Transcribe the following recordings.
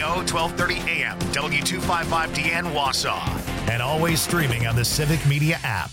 Radio, 1230 AM, W255DN Wausau. And always streaming on the Civic Media app.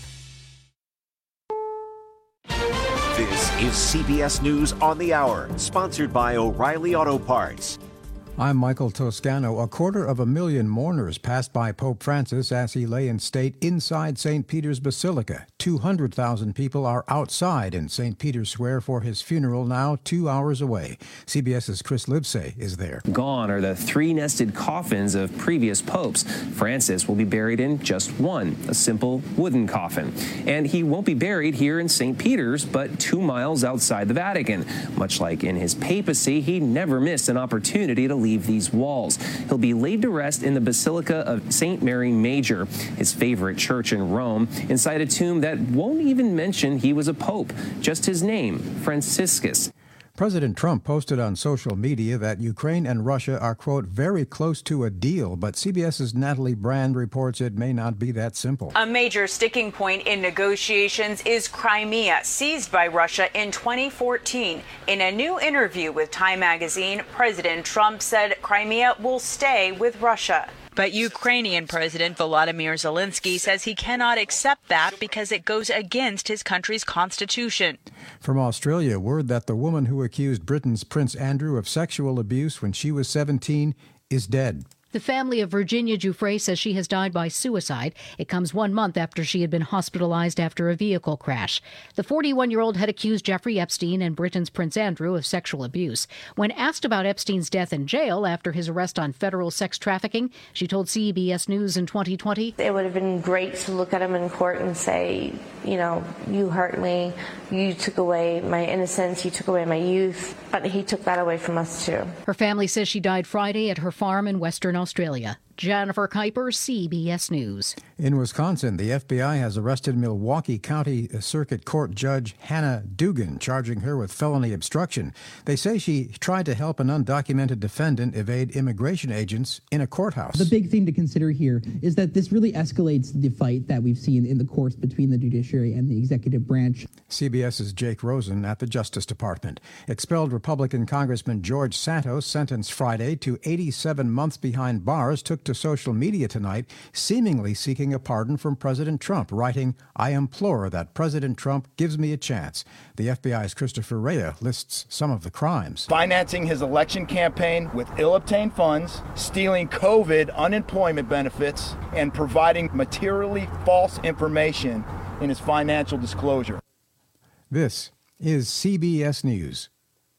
This is CBS News on the Hour, sponsored by O'Reilly Auto Parts. I'm Michael Toscano. 250,000 mourners passed by Pope Francis as he lay in state inside St. Peter's Basilica. 200,000 people are outside in St. Peter's Square for his funeral, now 2 hours away. CBS's Chris Livesay is there. Gone are the three-nested coffins of previous popes. Francis will be buried in just one, a simple wooden coffin. And he won't be buried here in St. Peter's, but 2 miles outside the Vatican. Much like in his papacy, he never missed an opportunity to leave these walls. He'll be laid to rest in the Basilica of St. Mary Major, his favorite church in Rome, inside a tomb that won't even mention he was a pope, just his name, Franciscus. President Trump posted on social media that Ukraine and Russia are, quote, very close to a deal, but CBS's Natalie Brand reports it may not be that simple. A major sticking point in negotiations is Crimea, seized by Russia in 2014. In a new interview with Time magazine, President Trump said Crimea will stay with Russia. But Ukrainian President Volodymyr Zelensky says he cannot accept that because it goes against his country's constitution. From Australia, word that the woman who accused Britain's Prince Andrew of sexual abuse when she was 17 is dead. The family of Virginia Giuffre says she has died by suicide. It comes 1 month after she had been hospitalized after a vehicle crash. The 41-year-old had accused Jeffrey Epstein and Britain's Prince Andrew of sexual abuse. When asked about Epstein's death in jail after his arrest on federal sex trafficking, she told CBS News in 2020, it would have been great to look at him in court and say, you know, you hurt me, you took away my innocence, you took away my youth, but he took that away from us too. Her family says she died Friday at her farm in Western Australia. Jennifer Kuiper, CBS News. In Wisconsin, the FBI has arrested Milwaukee County Circuit Court Judge Hannah Dugan, charging her with felony obstruction. They say she tried to help an undocumented defendant evade immigration agents in a courthouse. The big thing to consider here is that this really escalates the fight that we've seen in the courts between the judiciary and the executive branch. CBS's Jake Rosen at the Justice Department. Expelled Republican Congressman George Santos, sentenced Friday to 87 months behind bars, took to social media tonight, seemingly seeking a pardon from President Trump, writing, "I implore that President Trump gives me a chance." The FBI's Christopher Rea lists some of the crimes. Financing his election campaign with ill-obtained funds, stealing COVID unemployment benefits, and providing materially false information in his financial disclosure. This is CBS News.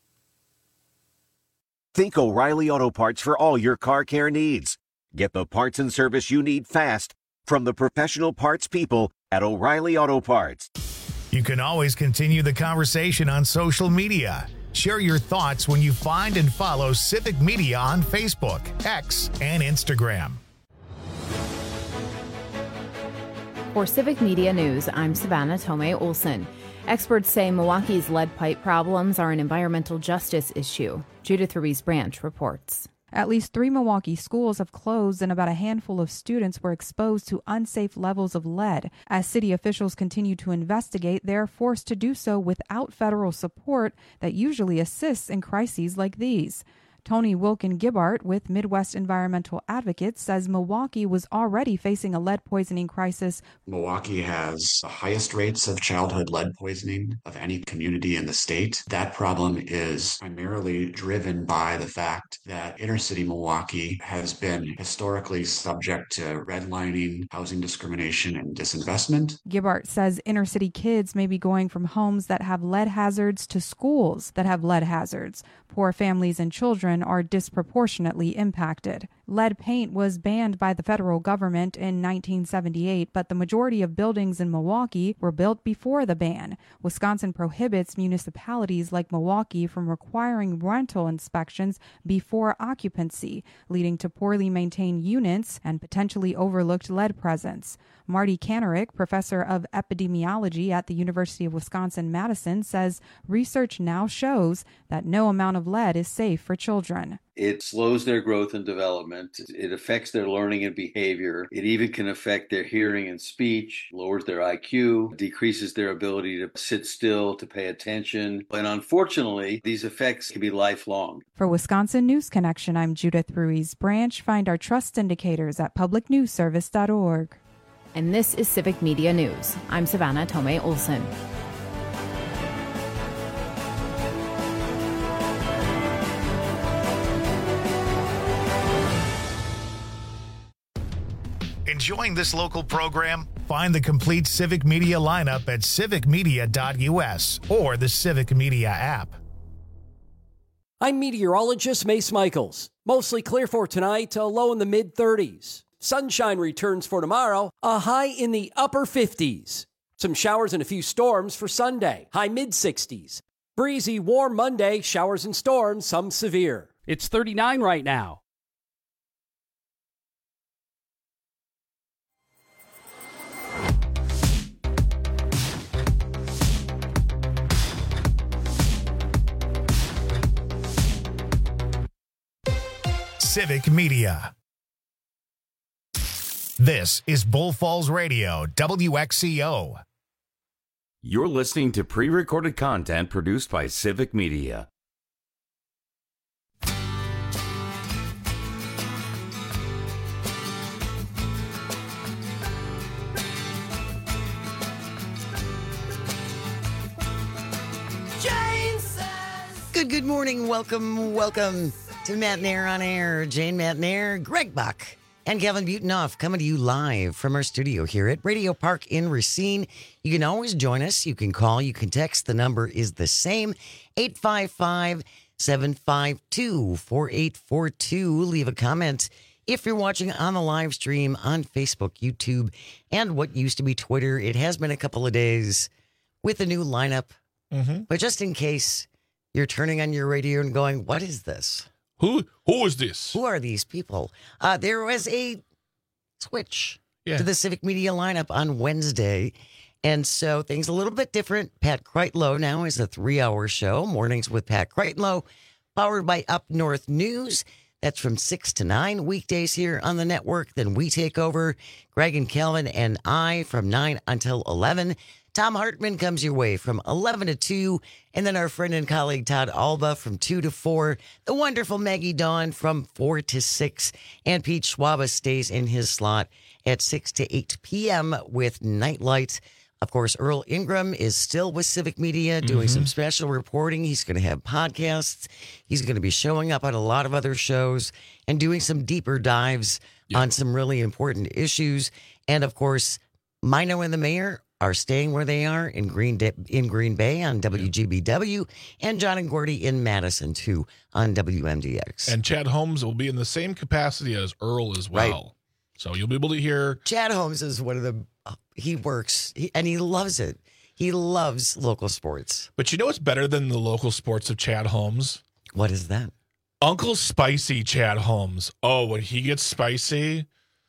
Think O'Reilly Auto Parts for all your car care needs. Get the parts and service you need fast from the professional parts people at O'Reilly Auto Parts. You can always continue the conversation on social media. Share your thoughts when you find and follow Civic Media on Facebook, X, and Instagram. For Civic Media News, I'm Savannah Tomei Olson. Experts say Milwaukee's lead pipe problems are an environmental justice issue. Judith Ruiz Branch reports. At least 3 Milwaukee schools have closed and about a handful of students were exposed to unsafe levels of lead. As city officials continue to investigate, they are forced to do so without federal support that usually assists in crises like these. Tony Wilkin-Gibbart with Midwest Environmental Advocates says Milwaukee was already facing a lead poisoning crisis. Milwaukee has the highest rates of childhood lead poisoning of any community in the state. That problem is primarily driven by the fact that inner city Milwaukee has been historically subject to redlining, housing discrimination, and disinvestment. Gibbart says inner city kids may be going from homes that have lead hazards to schools that have lead hazards. Poor families and children are disproportionately impacted. Lead paint was banned by the federal government in 1978, but the majority of buildings in Milwaukee were built before the ban. Wisconsin prohibits municipalities like Milwaukee from requiring rental inspections before occupancy, leading to poorly maintained units and potentially overlooked lead presence. Marty Kanarick, professor of epidemiology at the University of Wisconsin-Madison, says research now shows that no amount of lead is safe for children. It slows their growth and development. It affects their learning and behavior. It even can affect their hearing and speech, lowers their IQ, decreases their ability to sit still, to pay attention. And unfortunately, these effects can be lifelong. For Wisconsin News Connection, I'm Judith Ruiz Branch. Find our trust indicators at publicnewsservice.org. And this is Civic Media News. I'm Savannah Tomei Olson. Enjoying this local program? Find the complete Civic Media lineup at civicmedia.us or the Civic Media app. I'm meteorologist Mace Michaels. Mostly clear for tonight, a low in the mid-30s. Sunshine returns for tomorrow, a high in the upper 50s. Some showers and a few storms for Sunday, high mid-60s. Breezy, warm Monday, showers and storms, some severe. It's 39 right now. Civic Media. This is Bull Falls Radio, WXCO. You're listening to pre-recorded content produced by Civic Media. Good morning. Welcome to Matt Nair on Air. Jane Matt Nair, Greg Buck, and Kevin Butonoff coming to you live from our studio here at Radio Park in Racine. You can always join us. You can call. You can text. The number is the same, 855-752-4842. Leave a comment if you're watching on the live stream on Facebook, YouTube, and what used to be Twitter. It has been a couple of days with a new lineup. But just in case you're turning on your radio and going, what is this? Who is this? Who are these people? There was a switch to the Civic Media lineup on Wednesday. And so things a little bit different. Pat Kreitlow now is a 3-hour show. Mornings with Pat Kreitlow, powered by Up North News. That's from 6 to 9 weekdays here on the network. Then we take over. Greg and Kelvin and I from 9 until 11. Tom Hartman comes your way from 11 to 2. And then our friend and colleague Todd Alba from 2 to 4. The wonderful Maggie Dawn from 4 to 6. And Pete Schwaba stays in his slot at 6 to 8 p.m. with Nightlight. Of course, Earl Ingram is still with Civic Media doing some special reporting. He's going to have podcasts. He's going to be showing up on a lot of other shows and doing some deeper dives on some really important issues. And of course, Mino and the mayor are staying where they are in Green Bay on WGBW, and John and Gordy in Madison, too, on WMDX. And Chad Holmes will be in the same capacity as Earl as well. Right. So you'll be able to hear. Chad Holmes is one of the, he works, and he loves it. He loves local sports. But you know what's better than the local sports of Chad Holmes? What is that? Uncle Spicy Chad Holmes. Oh, when he gets spicy...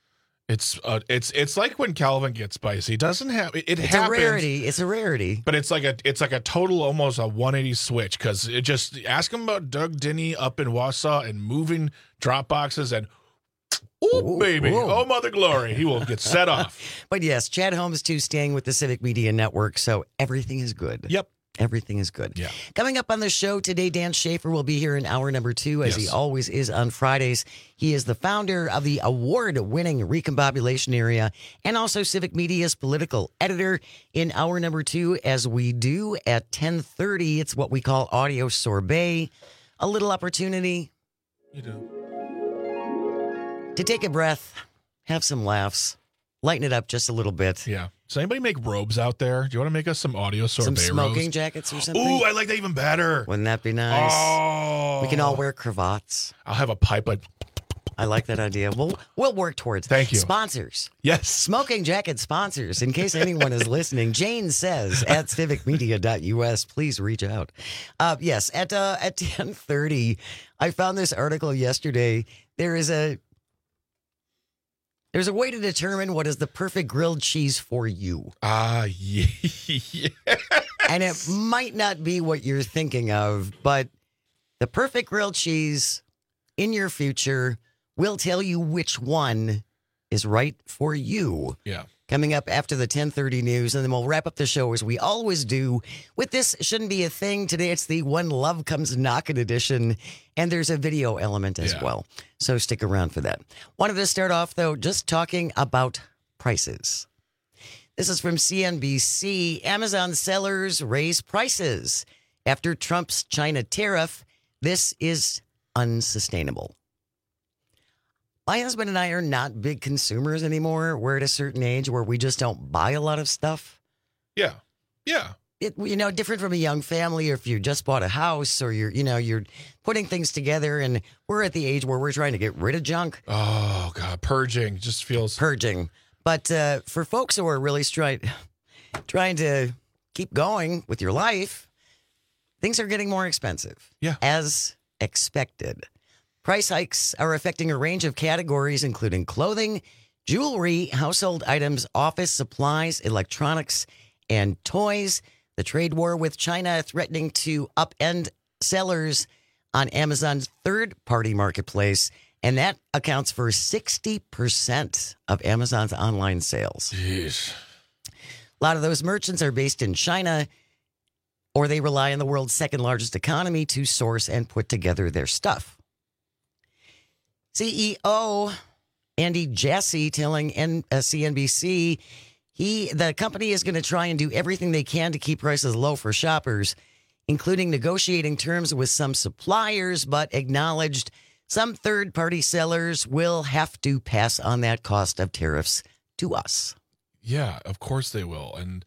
It's like when Calvin gets spicy. It doesn't have it. It's happens, a rarity. It's a rarity. But it's like a total, almost a 180 switch, because it just ask him about Doug Denny up in Wausau and moving drop boxes and baby, oh mother glory, he will get set off. But yes, Chad Holmes too, staying with the Civic Media Network, so everything is good. Yep. Everything is good. Yeah. Coming up on the show today, Dan Schaefer will be here in hour number 2, as he always is on Fridays. He is the founder of the award-winning Recombobulation Area and also Civic Media's political editor. In hour number 2, as we do at 10:30, it's what we call Audio Sorbet, a little opportunity to take a breath, have some laughs, lighten it up just a little bit. Yeah. Does anybody make robes out there? Do you want to make us some audio sorbet Some smoking robes? Jackets or something? Ooh, I like that even better. Wouldn't that be nice? Oh. We can all wear cravats. I'll have a pipe. I like that idea. We'll work towards that. Thank you. Sponsors. Yes. Smoking jacket sponsors. In case anyone is listening, Jane says at civicmedia.us, please reach out. Yes, at 10:30, I found this article yesterday. There is a There's a way to determine what is the perfect grilled cheese for you. Yeah. And it might not be what you're thinking of, but the perfect grilled cheese in your future will tell you which one is right for you. Yeah. Coming up after the 10:30 news, and then we'll wrap up the show as we always do with This Shouldn't Be a Thing. Today it's the When Love Comes Knockin' edition, and there's a video element as well. So stick around for that. Wanted to start off, though, just talking about prices. This is from CNBC. Amazon sellers raise prices after Trump's China tariff. This is unsustainable. My husband and I are not big consumers anymore. We're at a certain age where we just don't buy a lot of stuff. Yeah. Yeah. Different from a young family, or if you just bought a house, or you're putting things together, and we're at the age where we're trying to get rid of junk. Oh, God. Purging just feels... Purging. But for folks who are really trying to keep going with your life, things are getting more expensive. Yeah. As expected. Price hikes are affecting a range of categories, including clothing, jewelry, household items, office supplies, electronics, and toys. The trade war with China threatening to upend sellers on Amazon's third-party marketplace, and that accounts for 60% of Amazon's online sales. Jeez. A lot of those merchants are based in China, or they rely on the world's second-largest economy to source and put together their stuff. CEO Andy Jassy telling CNBC the company is going to try and do everything they can to keep prices low for shoppers, including negotiating terms with some suppliers, but acknowledged some third-party sellers will have to pass on that cost of tariffs to us. Yeah, of course they will. And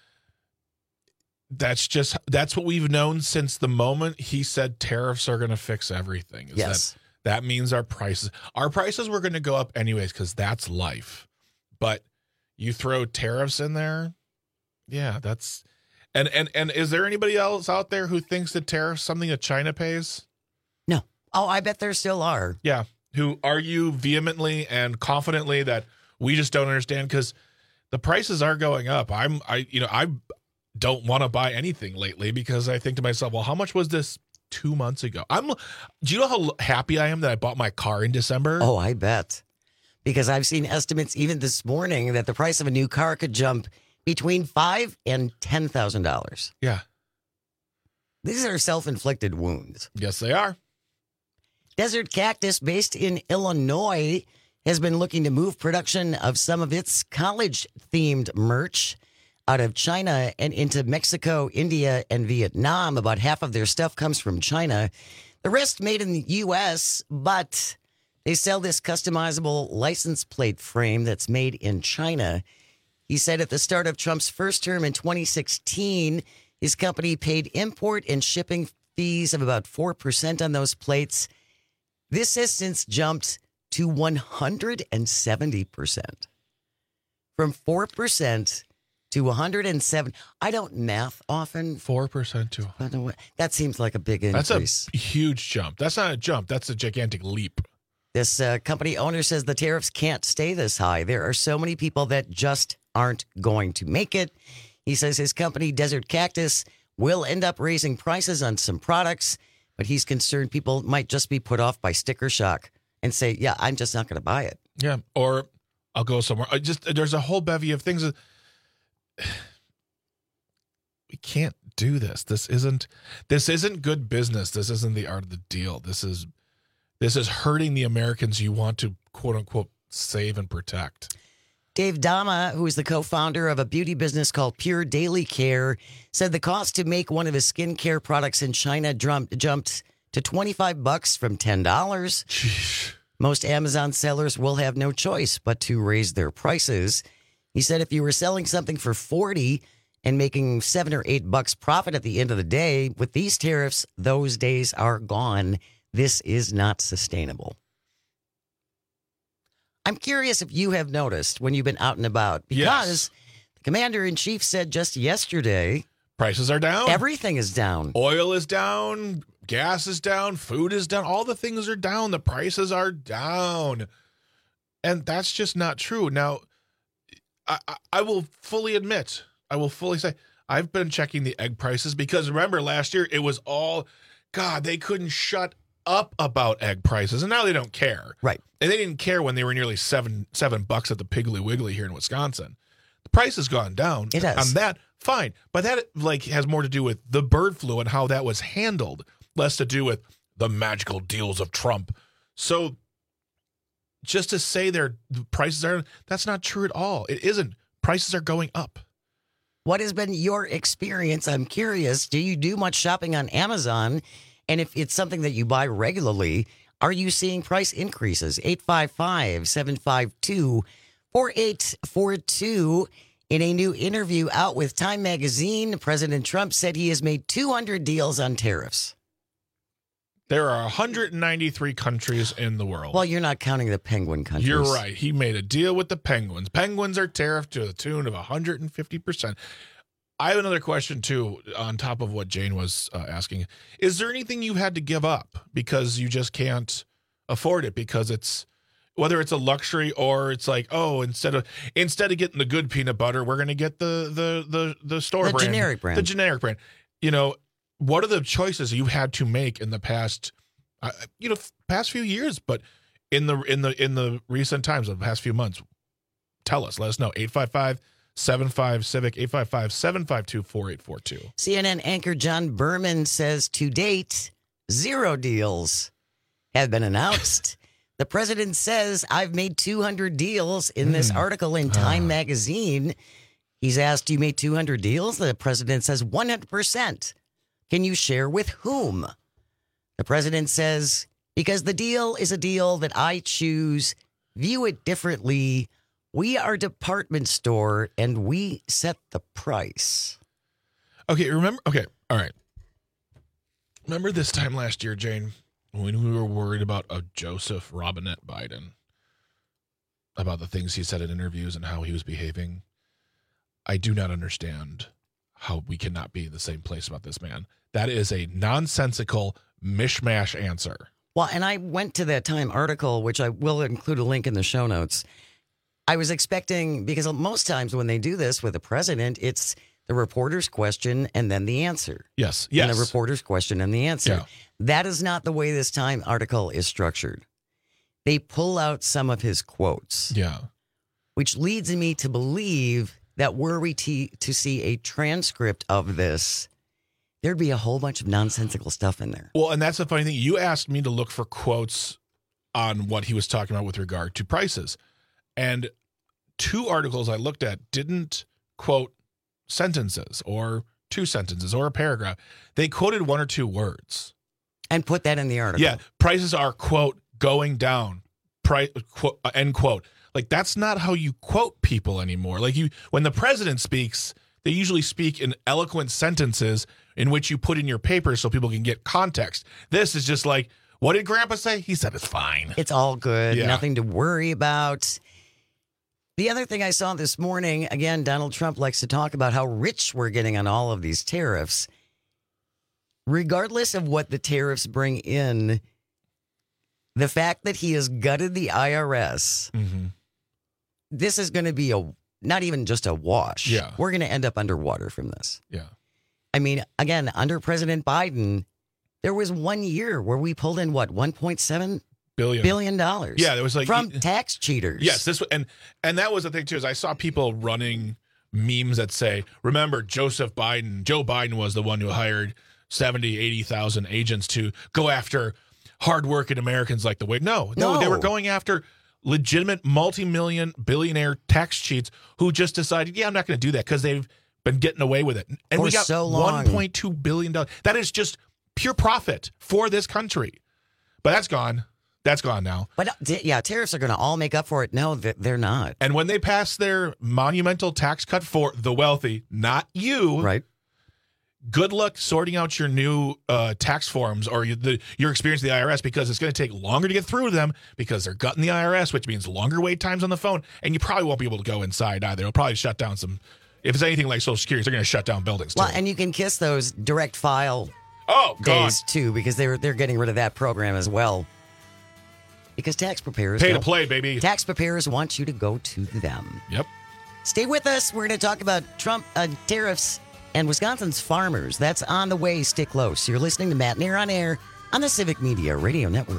that's what we've known since the moment he said tariffs are going to fix everything. Yes. That means our prices were going to go up anyways, because that's life. But you throw tariffs in there, yeah, that's and is there anybody else out there who thinks that tariffs something that China pays? No. Oh, I bet there still are. Yeah, who argue vehemently and confidently that we just don't understand because the prices are going up. I don't want to buy anything lately because I think to myself, well, how much was this 2 months ago? Do you know how happy I am that I bought my car in December? Oh, I bet. Because I've seen estimates even this morning that the price of a new car could jump between $5,000 and $10,000. Yeah. These are self-inflicted wounds. Yes, they are. Desert Cactus, based in Illinois, has been looking to move production of some of its college-themed merch out of China and into Mexico, India, and Vietnam. About half of their stuff comes from China. The rest made in the U.S., but they sell this customizable license plate frame that's made in China. He said at the start of Trump's first term in 2016, his company paid import and shipping fees of about 4% on those plates. This has since jumped to 170%. From 4% to 107. I don't math often. 4% to. That seems like a big increase. That's a huge jump. That's not a jump. That's a gigantic leap. This company owner says the tariffs can't stay this high. There are so many people that just aren't going to make it. He says his company, Desert Cactus, will end up raising prices on some products, but he's concerned people might just be put off by sticker shock and say, yeah, I'm just not going to buy it. Yeah, or I'll go somewhere. There's a whole bevy of things. We can't do this. This isn't good business. This isn't the art of the deal. This is hurting the Americans you want to, quote unquote, save and protect. Dave Dama, who is the co-founder of a beauty business called Pure Daily Care, said the cost to make one of his skincare products in China jumped to $25 from $10. Jeez. Most Amazon sellers will have no choice but to raise their prices. He said if you were selling something for $40 and making $7 or $8 profit at the end of the day, with these tariffs, those days are gone. This is not sustainable. I'm curious if you have noticed when you've been out and about, because the commander-in-chief said just yesterday, prices are down. Everything is down. Oil is down. Gas is down. Food is down. All the things are down. The prices are down. And that's just not true. Now, I will fully admit, I will fully say, I've been checking the egg prices because remember last year it was all, God, they couldn't shut up about egg prices, and now they don't care. Right. And they didn't care when they were nearly $7 at the Piggly Wiggly here in Wisconsin. The price has gone down. It has. On that, fine. But that has more to do with the bird flu and how that was handled, less to do with the magical deals of Trump. So just to say the prices are, that's not true at all. It isn't. Prices are going up. What has been your experience? I'm curious. Do you do much shopping on Amazon? And if it's something that you buy regularly, are you seeing price increases? 855-752-4842. In a new interview out with Time Magazine, President Trump said he has made 200 deals on tariffs. There are 193 countries in the world. Well, you're not counting the penguin countries. You're right. He made a deal with the penguins. Penguins are tariffed to the tune of 150%. I have another question, too, on top of what Jane was asking. Is there anything you had to give up because you just can't afford it? Because it's, whether it's a luxury or it's like, oh, instead of getting the good peanut butter, we're going to get the store brand. The generic brand. The generic brand. You know, what are the choices you had to make in the past, past few years, but in the recent times of the past few months? Tell us. Let us know. 855-75-CIVIC, 855-752-4842. CNN anchor John Berman says to date, 0 deals have been announced. The president says, I've made 200 deals in this article in Time Magazine. He's asked, you made 200 deals? The president says 100%. Can you share with whom? The president says, because the deal is a deal that I choose, view it differently. We are a department store and we set the price. Okay, all right. Remember this time last year, Jane, when we were worried about a Joseph Robinette Biden, about the things he said in interviews and how he was behaving? I do not understand how we cannot be in the same place about this man. That is a nonsensical mishmash answer. Well, and I went to that Time article, which I will include a link in the show notes. I was expecting, because most times when they do this with the president, it's the reporter's question and then the answer. Yes. And the reporter's question and the answer. Yeah. That is not the way this Time article is structured. They pull out some of his quotes. Yeah. Which leads me to believe that were we to see a transcript of this, there'd be a whole bunch of nonsensical stuff in there. Well, and that's the funny thing. You asked me to look for quotes on what he was talking about with regard to prices. And 2 articles I looked at didn't quote sentences or 2 sentences or a paragraph. They quoted 1 or 2 words. And put that in the article. Yeah. Prices are, quote, going down, quote, end quote. Like, that's not how you quote people anymore. Like, when the president speaks, they usually speak in eloquent sentences in which you put in your paper so people can get context. This is just like, what did Grandpa say? He said it's fine. It's all good. Yeah. Nothing to worry about. The other thing I saw this morning, again, Donald Trump likes to talk about how rich we're getting on all of these tariffs. Regardless of what the tariffs bring in, the fact that he has gutted the IRS, this is going to be not even just a wash. Yeah. We're going to end up underwater from this. Yeah. I mean, again, under President Biden, there was 1 year where we pulled in, what, $1.7 billion? Yeah, there was like from tax cheaters. Yes, and that was the thing too. Is I saw people running memes that say, "Remember, Joe Biden was the one who hired 70, 80,000 agents to go after hardworking Americans like the way." No, they were going after legitimate multi-million billionaire tax cheats who just decided, yeah, I'm not going to do that because they've been getting away with it. And we got so long. $1.2 billion. That is just pure profit for this country. But that's gone. That's gone now. But yeah, tariffs are going to all make up for it. No, they're not. And when they pass their monumental tax cut for the wealthy, not you, right? Good luck sorting out your new tax forms or your experience with the IRS, because it's going to take longer to get through them because they're gutting the IRS, which means longer wait times on the phone. And you probably won't be able to go inside either. It'll probably shut down some. If it's anything like Social Security, they're going to shut down buildings too. Well, and you can kiss those direct file days too, because they're getting rid of that program as well. because tax preparers pay to play, baby. Tax preparers want you to go to them. Yep. Stay with us. We're going to talk about Trump tariffs and Wisconsin's farmers. That's on the way. Stay close. You're listening to Matt Nair on Air on the Civic Media Radio Network.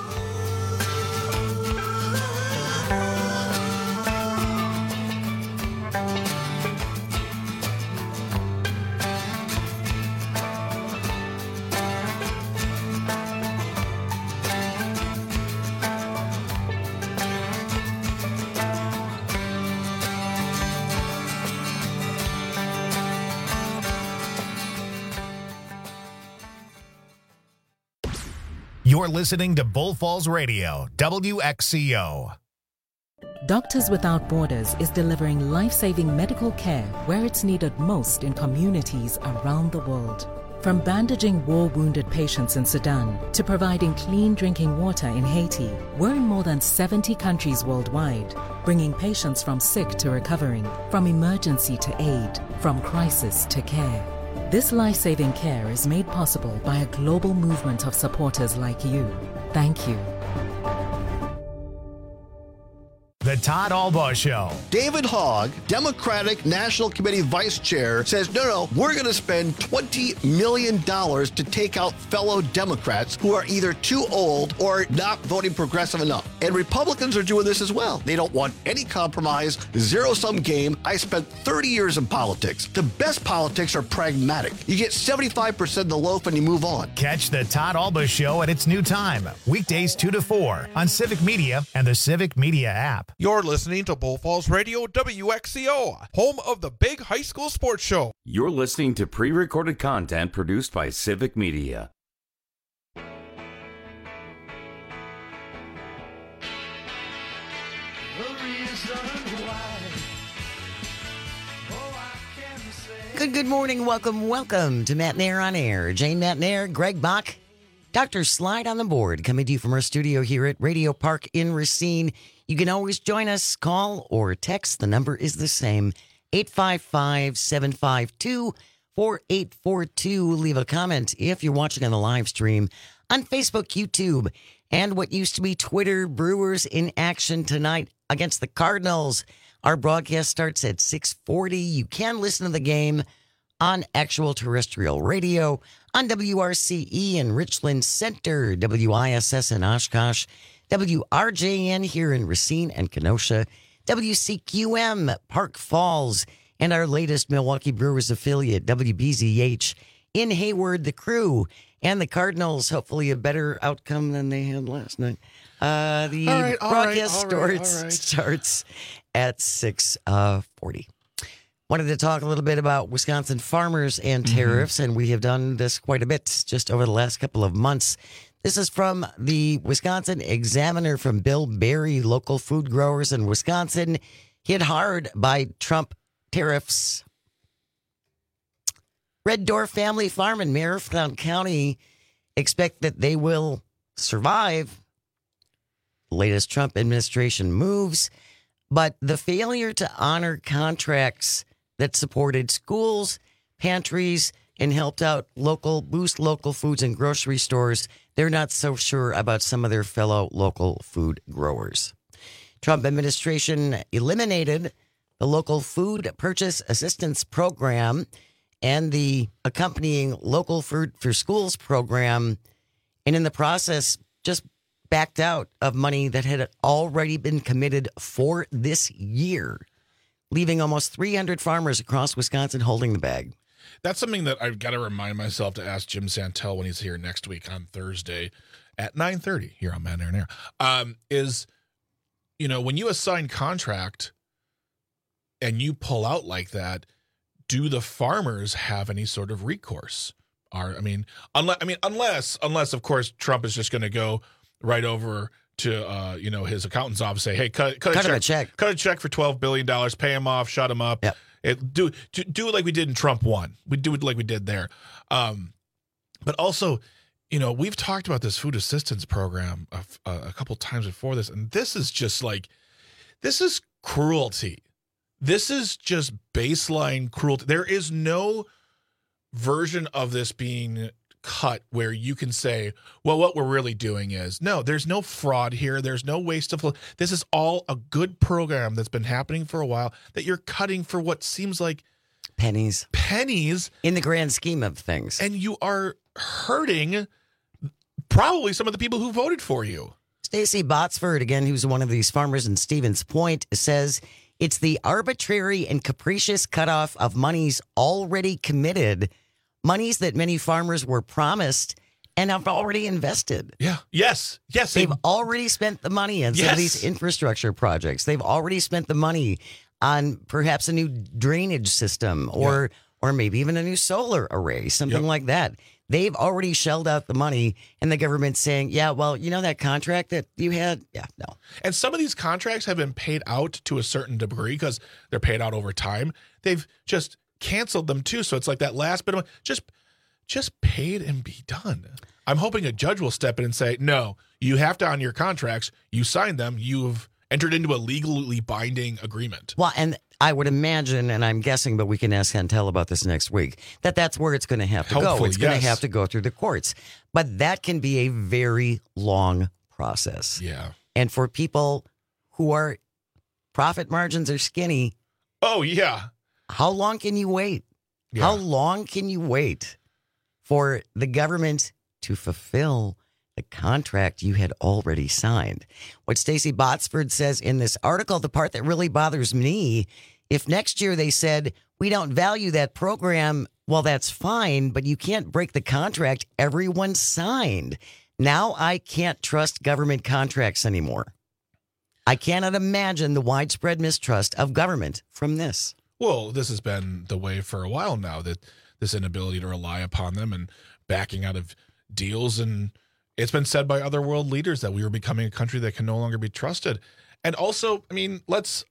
You're listening to Bull Falls Radio, WXCO. Doctors Without Borders is delivering life-saving medical care where it's needed most in communities around the world. From bandaging war-wounded patients in Sudan to providing clean drinking water in Haiti, we're in more than 70 countries worldwide, bringing patients from sick to recovering, from emergency to aid, from crisis to care. This life-saving care is made possible by a global movement of supporters like you. Thank you. The Todd Albaugh Show. David Hogg, Democratic National Committee Vice Chair, says, no, we're going to spend $20 million to take out fellow Democrats who are either too old or not voting progressive enough. And Republicans are doing this as well. They don't want any compromise, zero-sum game. I spent 30 years in politics. The best politics are pragmatic. You get 75% of the loaf and you move on. Catch the Todd Albaugh Show at its new time, weekdays 2 to 4 on Civic Media and the Civic Media app. You're listening to Bull Falls Radio WXCO, home of the big high school sports show. You're listening to pre-recorded content produced by Civic Media. Good morning. Welcome to Matt Nair on Air. Jane Matt Nair, Greg Bach, Dr. Slide on the board, coming to you from our studio here at Radio Park in Racine. You can always join us, call or text. The number is the same, 855-752-4842. Leave a comment if you're watching on the live stream on Facebook, YouTube, and what used to be Twitter. Brewers in action tonight against the Cardinals. Our broadcast starts at 6:40. You can listen to the game on actual terrestrial radio on WRCE in Richland Center, WISS in Oshkosh, WRJN here in Racine and Kenosha, WCQM Park Falls, and our latest Milwaukee Brewers affiliate, WBZH in Hayward. The Crew and the Cardinals, hopefully a better outcome than they had last night. The broadcast starts at 6:40. Wanted to talk a little bit about Wisconsin farmers and tariffs, and we have done this quite a bit just over the last couple of months. This is from the Wisconsin Examiner from Bill Berry. Local food growers in Wisconsin hit hard by Trump tariffs. Red Door Family Farm in Marathon County expect that they will survive the latest Trump administration moves, but the failure to honor contracts that supported schools, pantries, and helped out boost local foods and grocery stores, they're not so sure about some of their fellow local food growers. Trump administration eliminated the local food purchase assistance program and the accompanying local food for schools program, and in the process just backed out of money that had already been committed for this year, leaving almost 300 farmers across Wisconsin holding the bag. That's something that I've got to remind myself to ask Jim Santel when he's here next week on Thursday at 9:30 here on Man Air. Is, when you assign contract and you pull out like that, do the farmers have any sort of recourse? Unless of course Trump is just going to go right over to his accountant's office, say, hey, cut a check for $12 billion, pay him off, shut him up. Yep. Do it like we did in Trump 1. We do it like we did there. But also, we've talked about this food assistance program a couple times before this, and this is just this is cruelty. This is just baseline cruelty. There is no version of this being cut where you can say, well, what we're really doing is, no, there's no fraud here. There's no waste of, this is all a good program that's been happening for a while that you're cutting for what seems like pennies in the grand scheme of things. And you are hurting probably some of the people who voted for you. Stacey Botsford, again, who's one of these farmers in Stevens Point, says it's the arbitrary and capricious cutoff of monies already committed, monies that many farmers were promised and have already invested. Yeah. Yes. They've already spent the money on some of these infrastructure projects. They've already spent the money on perhaps a new drainage system or maybe even a new solar array, something like that. They've already shelled out the money, and the government's saying, yeah, well, you know that contract that you had? Yeah, no. And some of these contracts have been paid out to a certain degree because they're paid out over time. They've just canceled them too. So it's like that last bit of just paid and be done. I'm hoping a judge will step in and say, no, you have to on your contracts. You signed them. You've entered into a legally binding agreement. Well, and I would imagine, and I'm guessing, but we can ask Chantel about this next week, that's where it's going to have to go. It's going to have to go through the courts. But that can be a very long process. Yeah. And for people who are profit margins are skinny. Oh, yeah. How long can you wait? Yeah. How long can you wait for the government to fulfill the contract you had already signed? What Stacey Botsford says in this article, the part that really bothers me, if next year they said, we don't value that program, well, that's fine, but you can't break the contract everyone signed. Now I can't trust government contracts anymore. I cannot imagine the widespread mistrust of government from this. Well, this has been the way for a while now, that this inability to rely upon them and backing out of deals. And it's been said by other world leaders that we are becoming a country that can no longer be trusted. And also, I mean, let's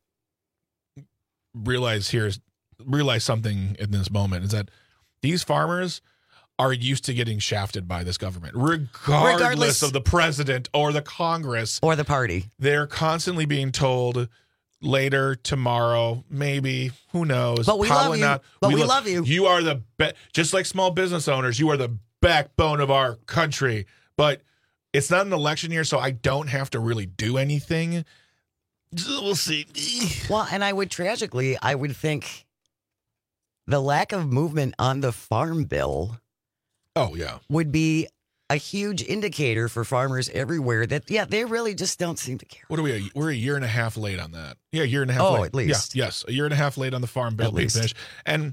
realize something in this moment is that these farmers are used to getting shafted by this government, regardless of the president or the Congress or the party. They're constantly being told later, tomorrow, maybe, who knows? But we Probably love you. not. But we love you. You are the just like small business owners. You are the backbone of our country. But it's not an election year, so I don't have to really do anything. We'll see. Well, and I would think the lack of movement on the farm bill. Oh, yeah. Would be a huge indicator for farmers everywhere that, they really just don't seem to care. What are we? We're a year and a half late on that. Yeah, a year and a half late. Oh, at least. Yeah, yes, a year and a half late on the farm bill being finished. And,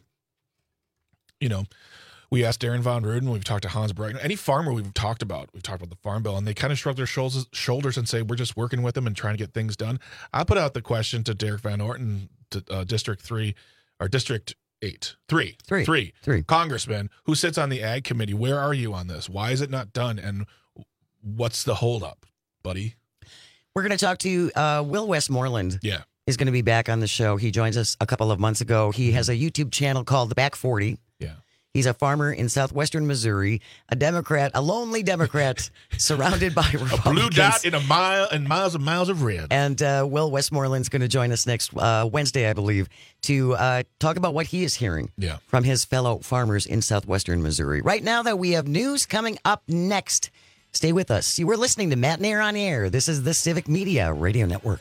we asked Darren Von Ruden, we've talked to Hans Breitner, any farmer we've talked about the farm bill, and they kind of shrug their shoulders and say, we're just working with them and trying to get things done. I put out the question to Derek Van Orton, to District 3, or District 8, 3, Congressman, who sits on the Ag Committee. Where are you on this? Why is it not done? And what's the holdup, buddy? We're going to talk to Will Westmoreland. Yeah. Is going to be back on the show. He joined us a couple of months ago. He has a YouTube channel called The Back 40. Yeah. He's a farmer in southwestern Missouri, a Democrat, a lonely Democrat, surrounded by Republicans. A blue dot in a mile and miles and miles of red. And Will Westmoreland's going to join us next Wednesday, I believe, to talk about what he is hearing from his fellow farmers in southwestern Missouri. Right now, though, we have news coming up next. Stay with us. You were listening to Matt Nair on Air. This is the Civic Media Radio Network.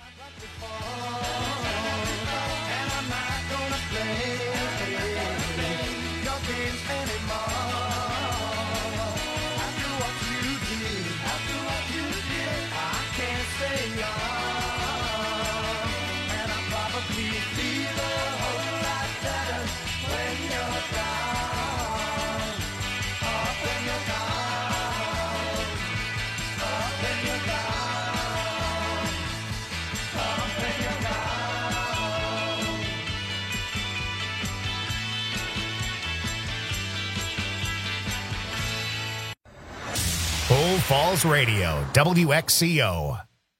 Full Falls Radio, WXCO.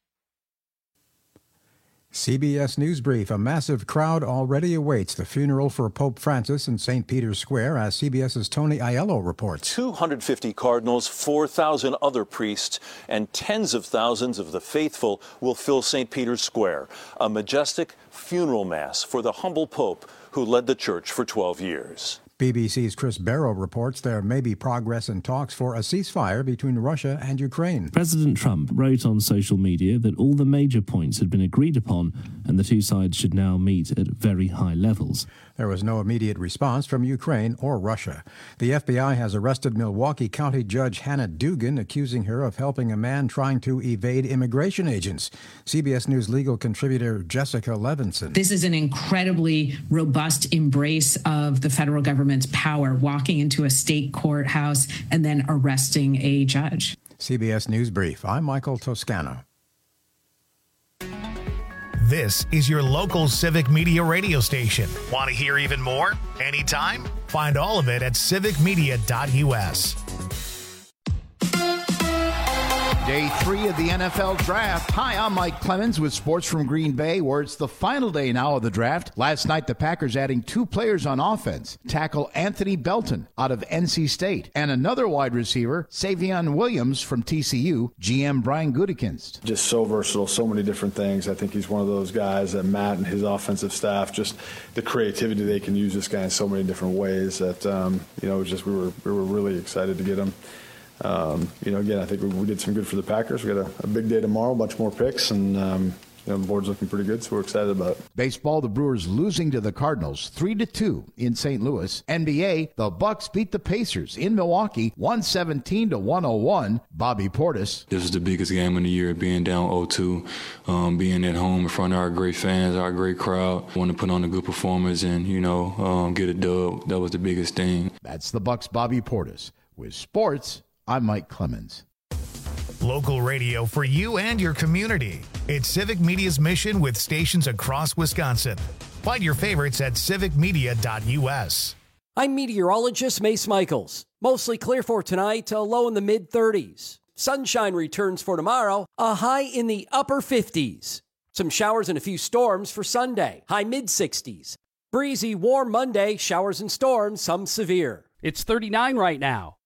CBS News Brief. A massive crowd already awaits the funeral for Pope Francis in St. Peter's Square, as CBS's Tony Aiello reports. 250 cardinals, 4,000 other priests, and tens of thousands of the faithful will fill St. Peter's Square. A majestic funeral mass for the humble Pope who led the church for 12 years. BBC's Chris Barrow reports there may be progress in talks for a ceasefire between Russia and Ukraine. President Trump wrote on social media that all the major points had been agreed upon and the two sides should now meet at very high levels. There was no immediate response from Ukraine or Russia. The FBI has arrested Milwaukee County Judge Hannah Dugan, accusing her of helping a man trying to evade immigration agents. CBS News legal contributor Jessica Levinson. This is an incredibly robust embrace of the federal government's power, walking into a state courthouse and then arresting a judge. CBS News Brief. I'm Michael Toscano. This is your local Civic Media radio station. Want to hear even more? Anytime? Find all of it at civicmedia.us. Day 3 of the NFL Draft. Hi, I'm Mike Clemens with sports from Green Bay, where it's the final day now of the draft. Last night, the Packers adding 2 players on offense. Tackle Anthony Belton out of NC State, and another wide receiver, Savion Williams from TCU, GM Brian Gutekunst. Just so versatile, so many different things. I think he's one of those guys that Matt and his offensive staff, just the creativity they can use this guy in so many different ways that, just we were really excited to get him. Again, I think we did some good for the Packers. We got a big day tomorrow, a bunch more picks, and the board's looking pretty good, so we're excited about it. Baseball, the Brewers losing to the Cardinals 3-2 in St. Louis. NBA, the Bucks beat the Pacers in Milwaukee 117-101. Bobby Portis. This is the biggest game of the year, being down 0-2, being at home in front of our great fans, our great crowd. Want to put on a good performance and, get a dub. That was the biggest thing. That's the Bucks' Bobby Portis. With sports, I'm Mike Clemens. Local radio for you and your community. It's Civic Media's mission with stations across Wisconsin. Find your favorites at civicmedia.us. I'm meteorologist Mace Michaels. Mostly clear for tonight, a low in the mid-30s. Sunshine returns for tomorrow, a high in the upper 50s. Some showers and a few storms for Sunday, high mid-60s. Breezy, warm Monday, showers and storms, some severe. It's 39 right now.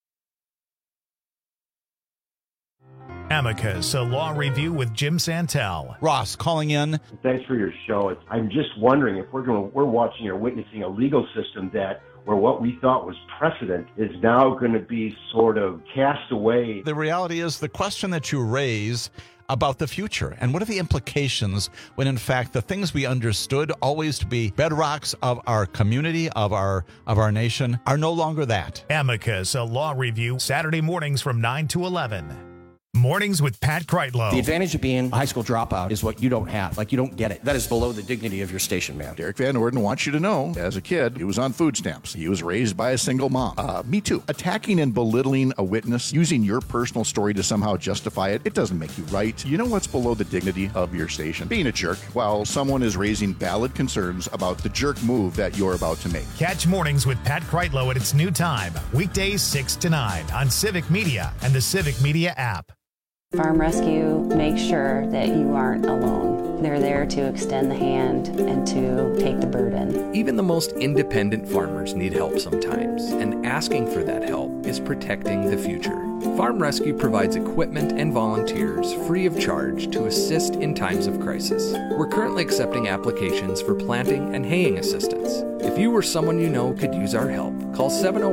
Amicus, a law review with Jim Santel. Ross calling in. Thanks for your show. I'm just wondering if we're watching or witnessing a legal system where what we thought was precedent is now going to be sort of cast away. The reality is the question that you raise about the future and what are the implications when in fact the things we understood always to be bedrocks of our community, of our nation, are no longer that. Amicus, a law review, Saturday mornings from 9 to 11. Mornings with Pat Kreitlow. The advantage of being a high school dropout is what you don't have. Like, you don't get it. That is below the dignity of your station, man. Derek Van Orden wants you to know, as a kid, he was on food stamps. He was raised by a single mom. Me too. Attacking and belittling a witness, using your personal story to somehow justify it, it doesn't make you right. You know what's below the dignity of your station? Being a jerk while someone is raising valid concerns about the jerk move that you're about to make. Catch Mornings with Pat Kreitlow at its new time, weekdays 6 to 9 on Civic Media and the Civic Media app. Farm Rescue makes sure that you aren't alone. They're there to extend the hand and to take the burden. Even the most independent farmers need help sometimes, and asking for that help is protecting the future. Farm Rescue provides equipment and volunteers free of charge to assist in times of crisis. We're currently accepting applications for planting and haying assistance. If you or someone you know could use our help, call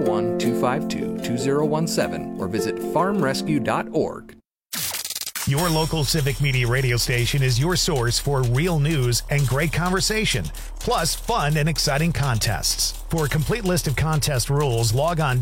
701-252-2017 or visit farmrescue.org. Your local Civic Media radio station is your source for real news and great conversation, plus fun and exciting contests. For a complete list of contest rules, log on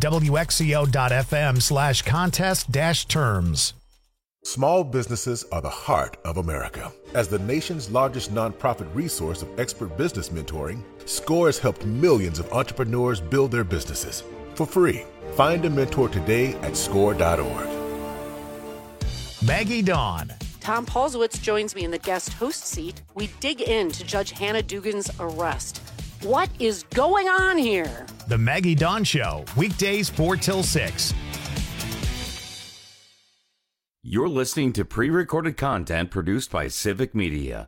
wxco.fm/contest-terms. Small businesses are the heart of America. As the nation's largest nonprofit resource of expert business mentoring, SCORE has helped millions of entrepreneurs build their businesses for free. Find a mentor today at score.org. Maggie Dawn. Tom Paulsowitz joins me in the guest host seat. We dig into Judge Hannah Dugan's arrest. What is going on here? The Maggie Dawn Show, weekdays 4 till 6. You're listening to pre-recorded content produced by Civic Media.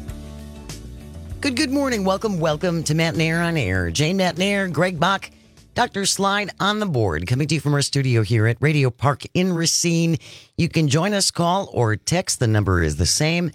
Good morning. Welcome to Matt Nair on Air. Jane Matt Nair, Greg Bach, Dr. Slide on the board, coming to you from our studio here at Radio Park in Racine. You can join us, call or text. The number is the same,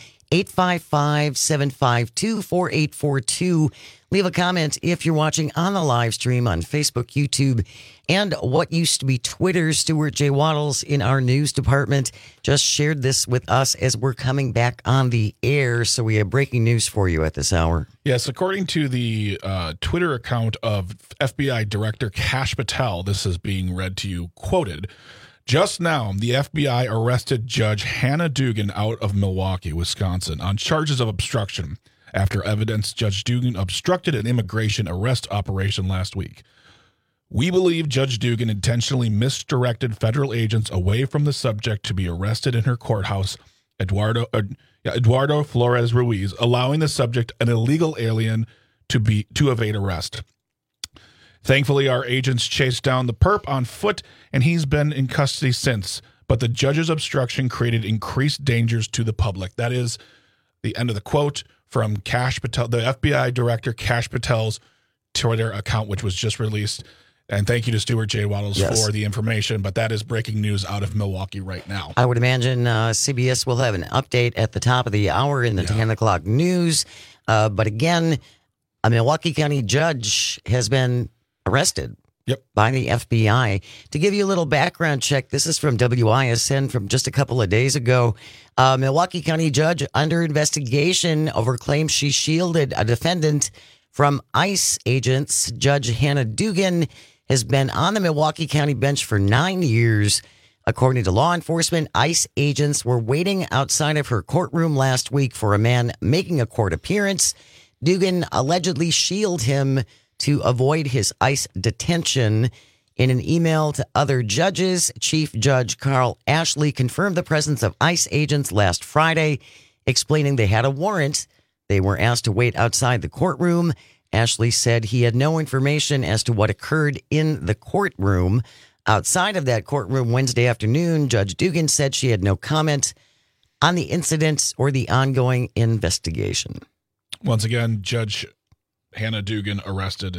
855-752-4842. Leave a comment if you're watching on the live stream on Facebook, YouTube, and what used to be Twitter. Stuart J. Waddles in our news department just shared this with us as we're coming back on the air. So we have breaking news for you at this hour. Yes, according to the Twitter account of FBI Director Kash Patel, this is being read to you, quoted, "Just now, the FBI arrested Judge Hannah Dugan out of Milwaukee, Wisconsin, on charges of obstruction after evidence Judge Dugan obstructed an immigration arrest operation last week. We believe Judge Dugan intentionally misdirected federal agents away from the subject to be arrested in her courthouse, Eduardo Flores Ruiz, allowing the subject, an illegal alien, to evade arrest. Thankfully, our agents chased down the perp on foot, and he's been in custody since. But the judge's obstruction created increased dangers to the public." That is the end of the quote from Kash Patel, the FBI Director Kash Patel's Twitter account, which was just released. And thank you to Stuart J. Waddles for the information. But that is breaking news out of Milwaukee right now. I would imagine CBS will have an update at the top of the hour in the 10 o'clock news. But again, a Milwaukee County judge has been arrested by the FBI. To give you a little background check, this is from WISN from just a couple of days ago. Milwaukee County judge under investigation over claims she shielded a defendant from ICE agents. Judge Hannah Dugan has been on the Milwaukee County bench for 9 years. According to law enforcement, ICE agents were waiting outside of her courtroom last week for a man making a court appearance. Dugan allegedly shielded him to avoid his ICE detention. In an email to other judges, Chief Judge Carl Ashley confirmed the presence of ICE agents last Friday, explaining they had a warrant. They were asked to wait outside the courtroom. Ashley said he had no information as to what occurred in the courtroom. Outside of that courtroom Wednesday afternoon, Judge Dugan said she had no comment on the incident or the ongoing investigation. Once again, Judge Hannah Dugan arrested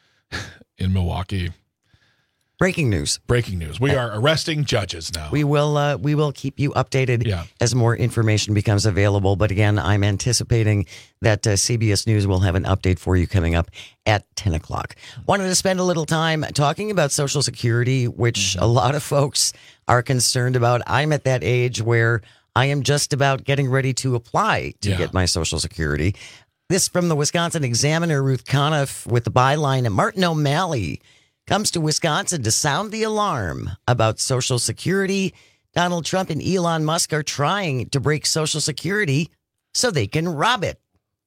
in Milwaukee. Breaking news. Breaking news. We are arresting judges now. We will keep you updated as more information becomes available. But again, I'm anticipating that CBS News will have an update for you coming up at 10 o'clock. Wanted to spend a little time talking about Social Security, which a lot of folks are concerned about. I'm at that age where I am just about getting ready to apply to get my Social Security. This from the Wisconsin Examiner, Ruth Conniff, with the byline, Martin O'Malley comes to Wisconsin to sound the alarm about Social Security. Donald Trump and Elon Musk are trying to break Social Security so they can rob it.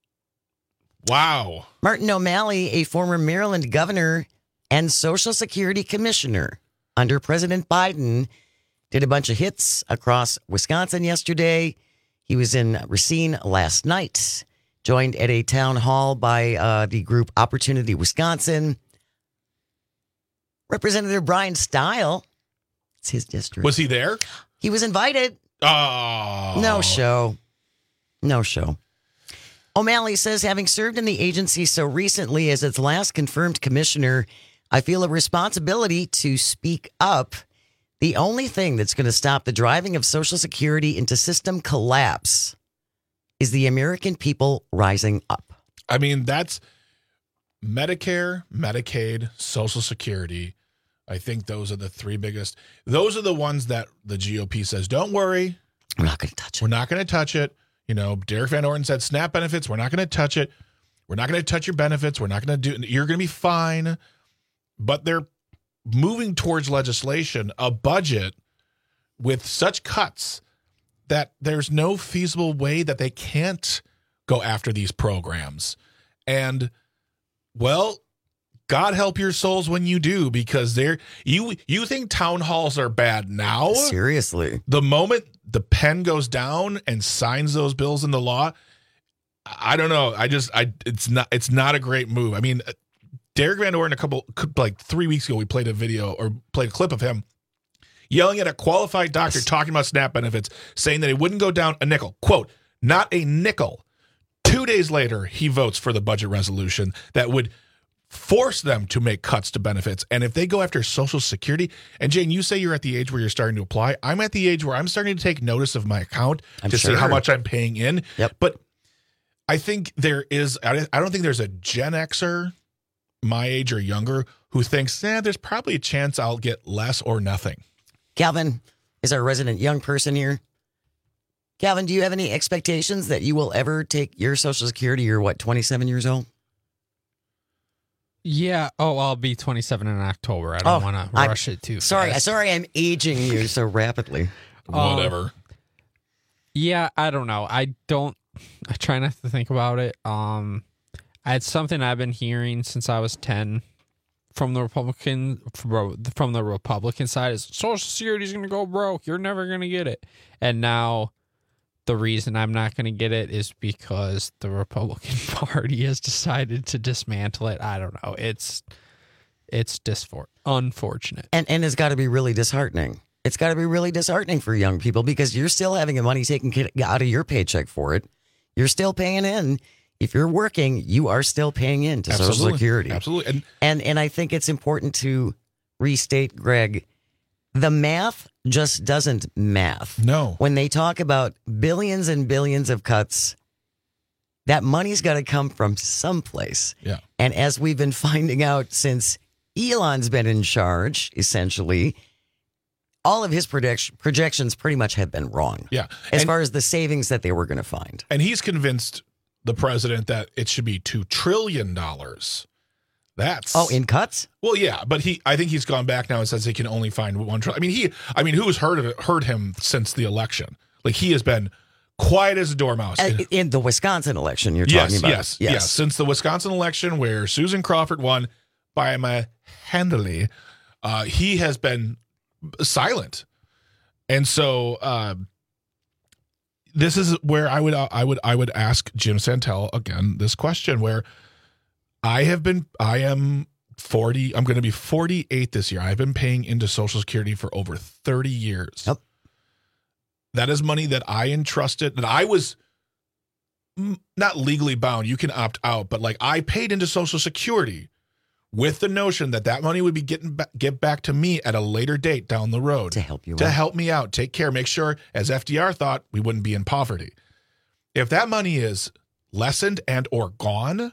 Wow. Martin O'Malley, a former Maryland governor and Social Security commissioner under President Biden, did a bunch of hits across Wisconsin yesterday. He was in Racine last night, joined at a town hall by the group Opportunity Wisconsin. Representative Brian Stile, it's his district. Was he there? He was invited. Oh. No show. O'Malley says, having served in the agency so recently as its last confirmed commissioner, I feel a responsibility to speak up. The only thing that's going to stop the driving of Social Security into system collapse is the American people rising up. I mean, that's Medicare, Medicaid, Social Security. I think those are the three biggest. Those are the ones that the GOP says, don't worry. We're not going to touch it. We're not going to touch it. You know, Derek Van Orden said SNAP benefits. We're not going to touch it. We're not going to touch your benefits. We're not going to do it. You're going to be fine. But they're moving towards legislation, a budget with such cuts that there's no feasible way that they can't go after these programs. And, well, God help your souls when you do, because you think town halls are bad now? Seriously. The moment the pen goes down and signs those bills into law, I don't know. It's not a great move. I mean, Derek Van Orden, 3 weeks ago, we played a clip of him yelling at a qualified doctor talking about SNAP benefits, saying that it wouldn't go down a nickel. Quote, not a nickel. 2 days later, he votes for the budget resolution that would force them to make cuts to benefits. And if they go after Social Security, and Jane, you say you're at the age where you're starting to apply. I'm at the age where I'm starting to take notice of my account to see how much I'm paying in. Yep. But I think I don't think there's a Gen Xer my age or younger who thinks, there's probably a chance I'll get less or nothing. Calvin is our resident young person here. Calvin, do you have any expectations that you will ever take your Social Security? You're 27 years old? Yeah. Oh, I'll be 27 in October. I don't want to rush it too fast. Sorry, I'm aging you so rapidly. Whatever. Yeah, I don't know. I try not to think about it. It's something I've been hearing since I was 10 from the Republican side is Social Security is going to go broke. You're never going to get it. And now the reason I'm not going to get it is because the Republican Party has decided to dismantle it. I don't know. It's unfortunate. And it's got to be really disheartening. It's got to be really disheartening for young people because you're still having the money taken out of your paycheck for it. You're still paying in. If you're working, you are still paying in to Social Security. Absolutely. And I think it's important to restate, Greg, the math just doesn't math. No. When they talk about billions and billions of cuts, that money's got to come from someplace. Yeah. And as we've been finding out since Elon's been in charge, essentially, all of his projections pretty much have been wrong. Yeah. As far as the savings that they were going to find. And he's convinced the president that it should be $2 trillion. That's in cuts? Well, yeah, but I think he's gone back now and says he can only find $1 trillion. Who's heard him since the election? Like he has been quiet as a dormouse. In the Wisconsin election you're talking about. Yes. Since the Wisconsin election where Susan Crawford won by handily, he has been silent. And so this is where I would ask Jim Santel again this question where I am 40. I'm going to be 48 this year. I've been paying into Social Security for over 30 years. Yep. That is money that I entrusted, that I was not legally bound. You can opt out, but I paid into Social Security with the notion that money would be get back to me at a later date down the road to help help me out, take care, make sure, as FDR thought, we wouldn't be in poverty. If that money is lessened and or gone,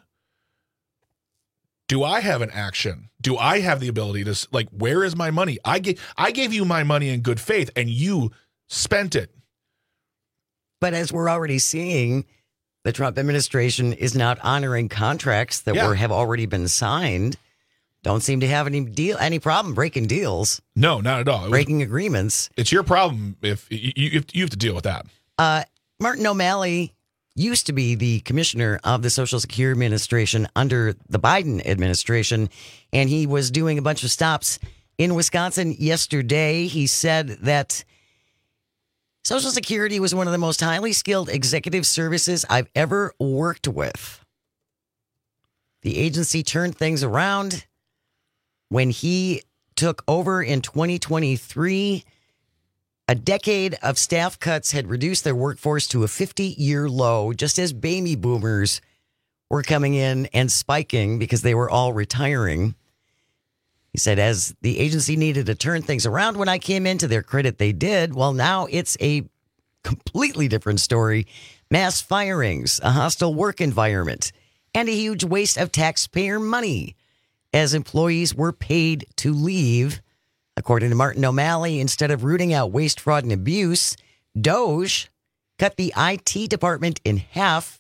do I have an action? Do I have the ability to where is my money? I gave you my money in good faith and you spent it. But as we're already seeing, the Trump administration is not honoring contracts that have already been signed. Don't seem to have any problem breaking deals. No, not at all. Breaking agreements. It's your problem if you have to deal with that. Martin O'Malley used to be the commissioner of the Social Security Administration under the Biden administration, and he was doing a bunch of stops in Wisconsin yesterday. He said that Social Security was one of the most highly skilled executive services I've ever worked with. The agency turned things around when he took over in 2023. A decade of staff cuts had reduced their workforce to a 50-year low, just as baby boomers were coming in and spiking because they were all retiring. He said, as the agency needed to turn things around when I came in, to their credit, they did. Well, now it's a completely different story. Mass firings, a hostile work environment, and a huge waste of taxpayer money as employees were paid to leave. According to Martin O'Malley, instead of rooting out waste, fraud, and abuse, DOGE cut the IT department in half,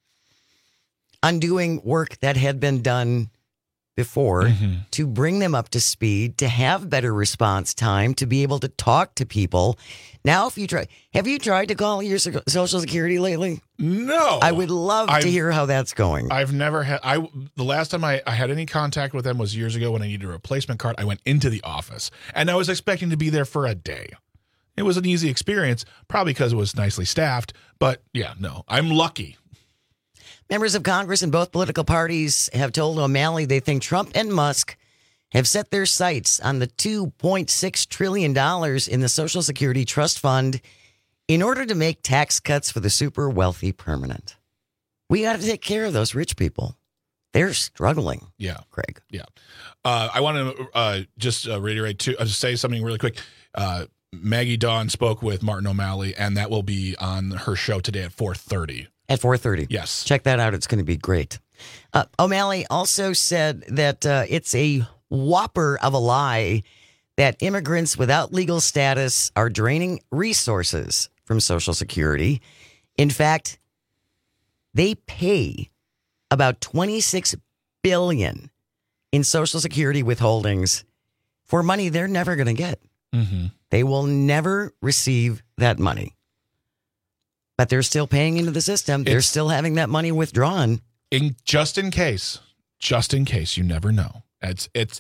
undoing work that had been done before to bring them up to speed, to have better response time, to be able to talk to people. Now, have you tried to call your Social Security lately? No. I would love to hear how that's going. I've never had, the last time I had any contact with them was years ago when I needed a replacement card. I went into the office and I was expecting to be there for a day. It was an easy experience, probably because it was nicely staffed, but I'm lucky. Members of Congress in both political parties have told O'Malley they think Trump and Musk have set their sights on the $2.6 trillion in the Social Security Trust Fund in order to make tax cuts for the super wealthy permanent. We got to take care of those rich people. They're struggling. Yeah. Craig. Yeah. I want to just reiterate, say something really quick. Maggie Dawn spoke with Martin O'Malley, and that will be on her show today at 4:30. At 4:30. Yes. Check that out. It's going to be great. O'Malley also said that it's a whopper of a lie that immigrants without legal status are draining resources from Social Security. In fact, they pay about $26 billion in Social Security withholdings for money they're never going to get. Mm-hmm. They will never receive that money. But they're still paying into the system. They're still having that money withdrawn. Just in case, you never know. It's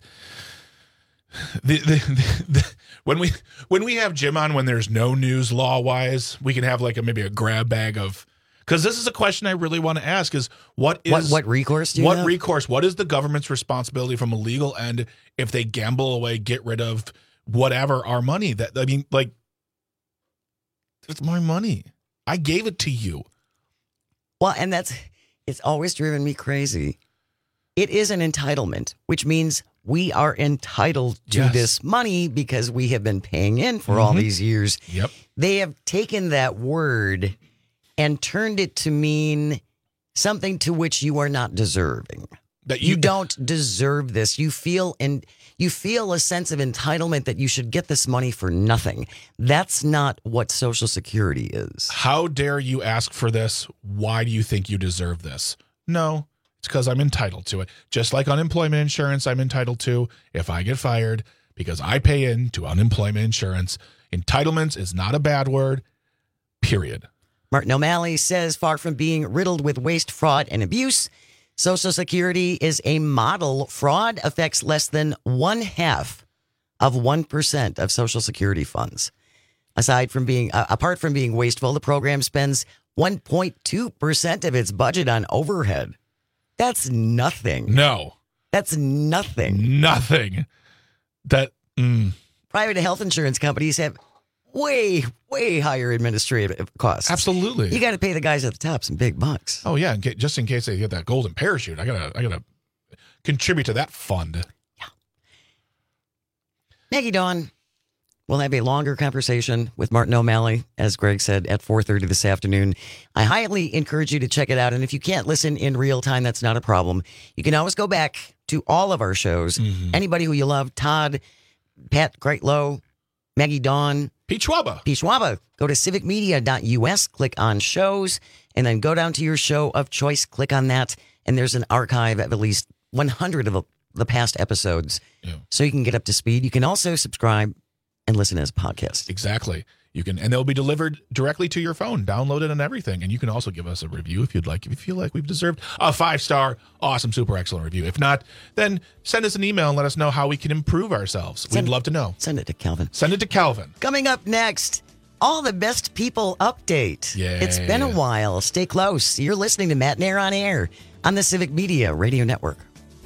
when we have Jim on, when there's no news law wise, we can have like maybe a grab bag of, because this is a question I really want to ask is what recourse do you have? recourse? What is the government's responsibility from a legal end if they gamble away, get rid of whatever our money? It's my money. I gave it to you. Well, and it's always driven me crazy. It is an entitlement, which means we are entitled to this money because we have been paying in for all these years. Yep. They have taken that word and turned it to mean something to which you are not deserving. That you don't deserve this. You feel a sense of entitlement that you should get this money for nothing. That's not what Social Security is. How dare you ask for this? Why do you think you deserve this? No, it's because I'm entitled to it. Just like unemployment insurance, I'm entitled to if I get fired because I pay into unemployment insurance. Entitlements is not a bad word, period. Martin O'Malley says far from being riddled with waste, fraud, and abuse, Social Security is a model. Fraud affects less than 0.5% of Social Security funds. Apart from being wasteful, the program spends 1.2% of its budget on overhead. That's nothing. No. That's nothing. Nothing. Private health insurance companies have way higher administrative costs. Absolutely. You got to pay the guys at the top some big bucks. Oh yeah, just in case they get that golden parachute, I gotta contribute to that fund. Yeah. Maggie Dawn will have a longer conversation with Martin O'Malley, as Greg said, at 4:30 this afternoon. I highly encourage you to check it out. And if you can't listen in real time, that's not a problem. You can always go back to all of our shows. Mm-hmm. Anybody who you love, Todd, Pat Greatlow, Maggie Dawn, Pete Schwaba. Go to civicmedia.us, click on shows, and then go down to your show of choice, click on that, and there's an archive of at least 100 of the past episodes. Yeah. So you can get up to speed. You can also subscribe and listen as a podcast. Exactly. You can, and they'll be delivered directly to your phone, downloaded and everything. And you can also give us a review if you'd like. If you feel like we've deserved a 5-star, awesome, super excellent review. If not, then send us an email and let us know how we can improve ourselves. We'd love to know. Send it to Calvin. Coming up next, all the best people update. Yeah. It's been a while. Stay close. You're listening to Matt Nair on Air on the Civic Media Radio Network.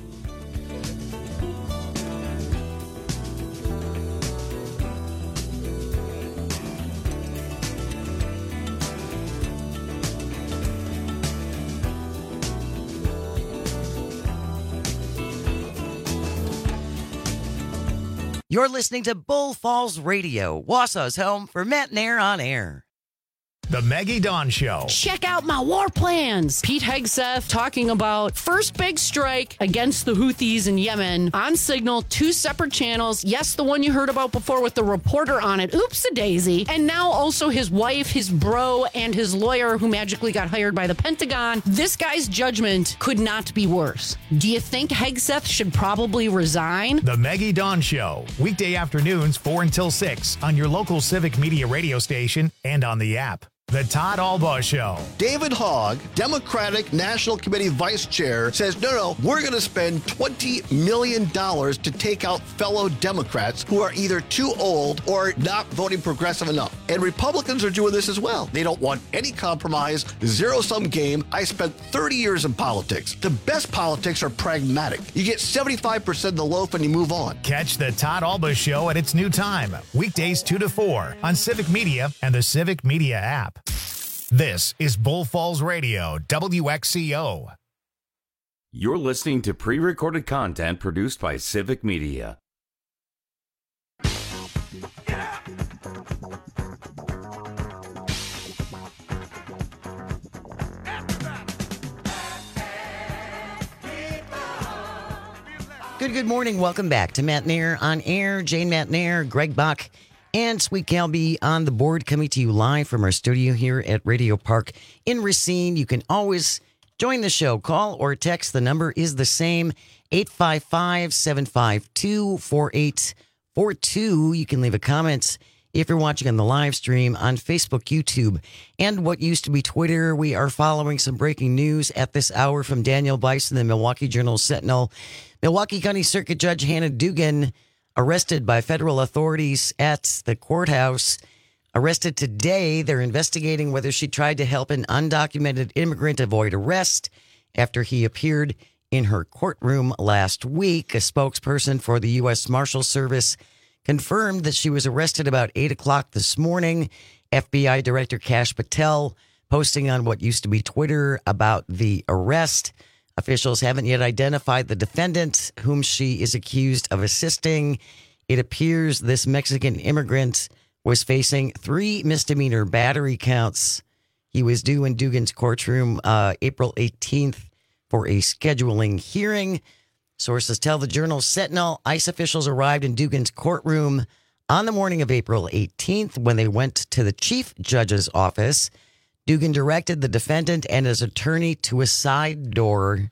You're listening to Bull Falls Radio, Wausau's home for Matt Nair on Air. The Maggie Dawn Show. Check out my war plans. Pete Hegseth talking about first big strike against the Houthis in Yemen on Signal, 2 separate channels. Yes, the one you heard about before with the reporter on it. Oops-a-daisy. And now also his wife, his bro, and his lawyer who magically got hired by the Pentagon. This guy's judgment could not be worse. Do you think Hegseth should probably resign? The Maggie Dawn Show. Weekday afternoons 4 until 6 on your local Civic Media radio station and on the app. The Todd Albaugh Show. David Hogg, Democratic National Committee Vice Chair, says, no, we're going to spend $20 million to take out fellow Democrats who are either too old or not voting progressive enough. And Republicans are doing this as well. They don't want any compromise, zero-sum game. I spent 30 years in politics. The best politics are pragmatic. You get 75% of the loaf and you move on. Catch the Todd Albaugh Show at its new time, weekdays 2 to 4 on Civic Media and the Civic Media app. This is Bull Falls Radio, WXCO. You're listening to pre-recorded content produced by Civic Media. Good morning. Welcome back to Matt Nair on Air. Jane Matt Nair, Greg Bach, and Sweet Calby on the board, coming to you live from our studio here at Radio Park in Racine. You can always join the show. Call or text. The number is the same, 855-752-4842. You can leave a comment if you're watching on the live stream on Facebook, YouTube, and what used to be Twitter. We are following some breaking news at this hour from Daniel Bison, the Milwaukee Journal-Sentinel. Milwaukee County Circuit Judge Hannah Dugan arrested by federal authorities at the courthouse. Arrested today. They're investigating whether she tried to help an undocumented immigrant avoid arrest after he appeared in her courtroom last week. A spokesperson for the U.S. Marshal Service confirmed that she was arrested about 8 o'clock this morning. FBI Director Kash Patel posting on what used to be Twitter about the arrest. Officials haven't yet identified the defendant whom she is accused of assisting. It appears this Mexican immigrant was facing 3 misdemeanor battery counts. He was due in Dugan's courtroom April 18th for a scheduling hearing. Sources tell the Journal-Sentinel ICE officials arrived in Dugan's courtroom on the morning of April 18th when they went to the chief judge's office. Dugan directed the defendant and his attorney to a side door,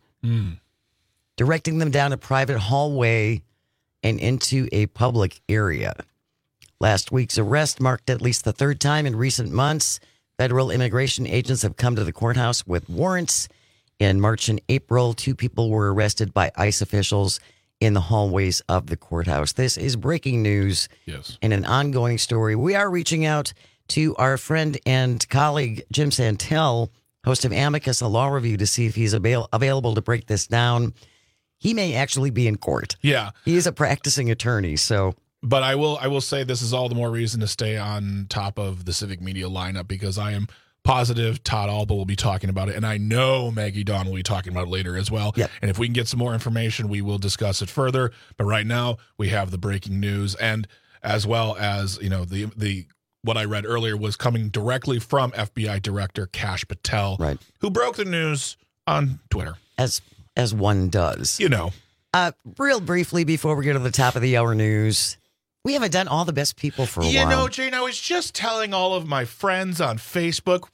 directing them down a private hallway and into a public area. Last week's arrest marked at least the third time in recent months federal immigration agents have come to the courthouse with warrants. In March and April, 2 people were arrested by ICE officials in the hallways of the courthouse. This is breaking news. Yes. And an ongoing story. We are reaching out to our friend and colleague, Jim Santel, host of Amicus, a law review, to see if he's available to break this down. He may actually be in court. Yeah. He is a practicing attorney, so... But I will say this is all the more reason to stay on top of the Civic Media lineup, because I am positive Todd Alba will be talking about it, and I know Maggie Dawn will be talking about it later as well. Yep. And if we can get some more information, we will discuss it further. But right now, we have the breaking news, and as well as, you know, the what I read earlier was coming directly from FBI Director Kash Patel, right, who broke the news on Twitter. As one does. You know. Real briefly, before we get to the top of the hour news, we haven't done all the best people for a while. You know, Jane, I was just telling all of my friends on Facebook,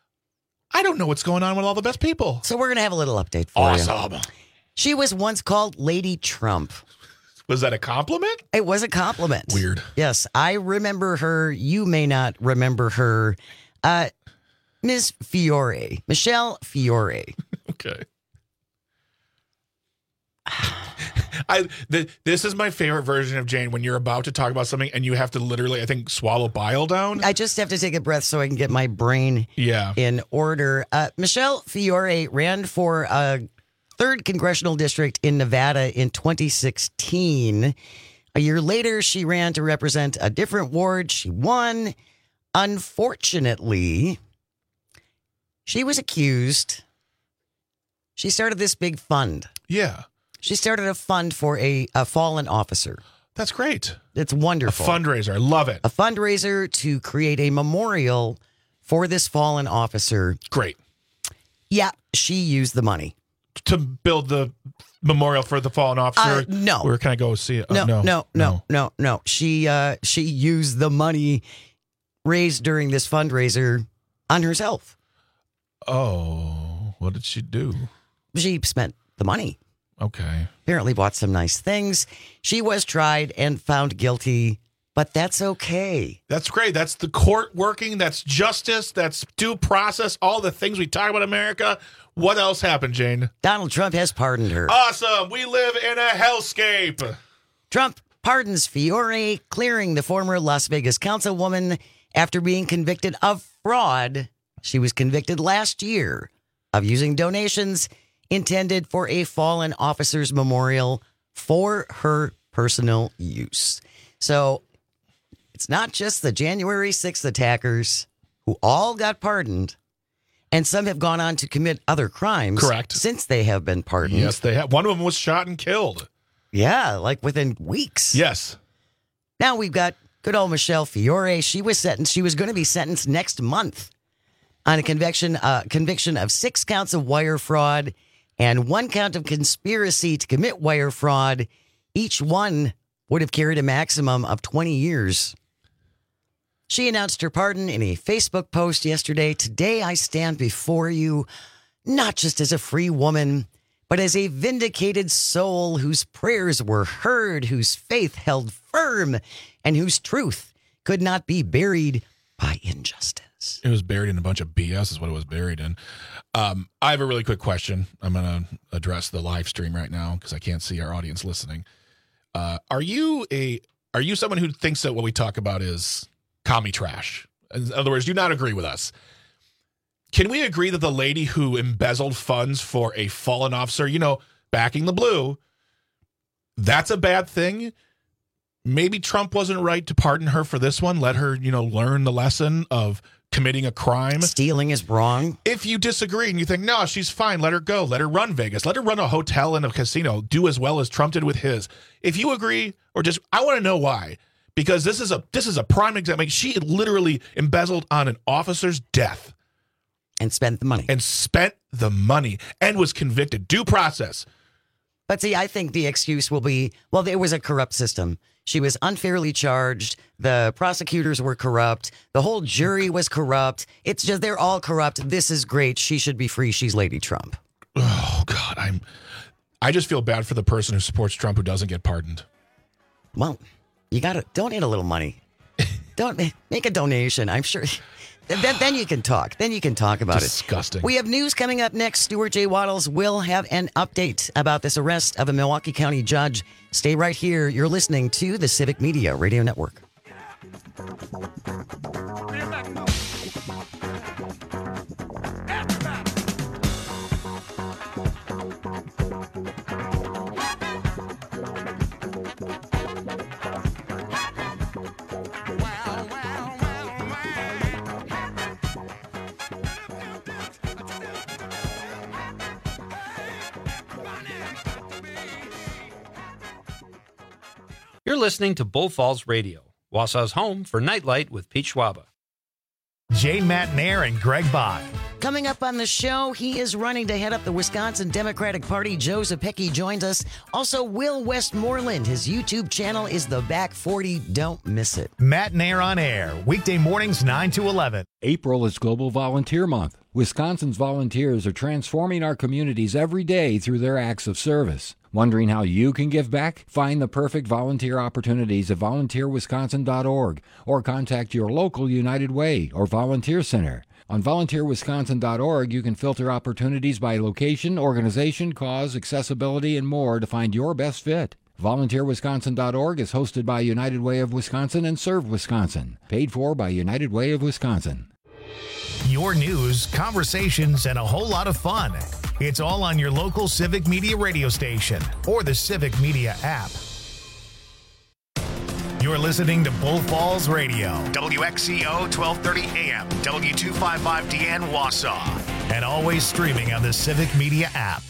I don't know what's going on with all the best people. So we're going to have a little update for you. Awesome. She was once called Lady Trump. Was that a compliment? It was a compliment. Weird. Yes, I remember her. You may not remember her. Ms. Fiore. Michelle Fiore. Okay. This is my favorite version of Jane, when you're about to talk about something and you have to literally, I think, swallow bile down. I just have to take a breath so I can get my brain in order. Michelle Fiore ran for a 3rd congressional district in Nevada in 2016. A year later, she ran to represent a different ward. She won. Unfortunately, she was accused. She started this big fund. Yeah. She started a fund for a fallen officer. That's great. It's wonderful. A fundraiser. I love it. A fundraiser to create a memorial for this fallen officer. Great. Yeah, she used the money. To build the memorial for the fallen officer? No. Where can I go see it? No. She used the money raised during this fundraiser on herself. Oh, what did she do? She spent the money. Okay. Apparently bought some nice things. She was tried and found guilty, but that's okay. That's great. That's the court working. That's justice. That's due process. All the things we talk about in America. What else happened, Jane? Donald Trump has pardoned her. Awesome. We live in a hellscape. Trump pardons Fiore, clearing the former Las Vegas councilwoman after being convicted of fraud. She was convicted last year of using donations intended for a fallen officer's memorial for her personal use. So it's not just the January 6th attackers who all got pardoned. And some have gone on to commit other crimes. Correct. Since they have been pardoned. Yes, they have. One of them was shot and killed. Yeah, like within weeks. Yes. Now we've got good old Michelle Fiore. She was sentenced. She was going to be sentenced next month on a conviction of 6 counts of wire fraud and 1 count of conspiracy to commit wire fraud. Each one would have carried a maximum of 20 years. She announced her pardon in a Facebook post yesterday. Today I stand before you, not just as a free woman, but as a vindicated soul whose prayers were heard, whose faith held firm, and whose truth could not be buried by injustice. It was buried in a bunch of BS is what it was buried in. I have a really quick question. I'm going to address the live stream right now because I can't see our audience listening. Are you someone who thinks that what we talk about is commie trash? In other words, do you not agree with us? Can we agree that the lady who embezzled funds for a fallen officer, backing the blue, that's a bad thing? Maybe Trump wasn't right to pardon her for this one. Let her, learn the lesson of committing a crime. Stealing is wrong. If you disagree and you think, no, she's fine, let her go. Let her run Vegas. Let her run a hotel and a casino. Do as well as Trump did with his. If you agree, or just, I want to know why. Because this is a prime example. She literally embezzled on an officer's death. And spent the money. And was convicted. Due process. But see, I think the excuse will be, well, there was a corrupt system. She was unfairly charged. The prosecutors were corrupt. The whole jury was corrupt. It's just, they're all corrupt. This is great. She should be free. She's Lady Trump. Oh, God. I just feel bad for the person who supports Trump who doesn't get pardoned. Well, you got to donate a little money. Don't make a donation. I'm sure. Then you can talk. Then you can talk about Disgusting. We have news coming up next. Stuart J. Waddles will have an update about this arrest of a Milwaukee County judge. Stay right here. You're listening to the Civic Media Radio Network. You're listening to Bull Falls Radio, Wausau's home for Nightlight with Pete Schwaba. Jane Matnair and Greg Bach. Coming up on the show, he is running to head up the Wisconsin Democratic Party. Joe Zepecki joins us. Also, Will Westmoreland. His YouTube channel is The Back 40. Don't miss it. Matnair on air, weekday mornings 9 to 11. April is Global Volunteer Month. Wisconsin's volunteers are transforming our communities every day through their acts of service. Wondering how you can give back? Find the perfect volunteer opportunities at volunteerwisconsin.org or contact your local United Way or volunteer center. On volunteerwisconsin.org, you can filter opportunities by location, organization, cause, accessibility, and more to find your best fit. VolunteerWisconsin.org is hosted by United Way of Wisconsin and Serve Wisconsin. Paid for by United Way of Wisconsin. Your news, conversations, and a whole lot of fun. It's all on your local Civic Media radio station or the Civic Media app. You're listening to Bull Falls Radio, WXCO 1230 AM, W255DN Wausau, and always streaming on the Civic Media app.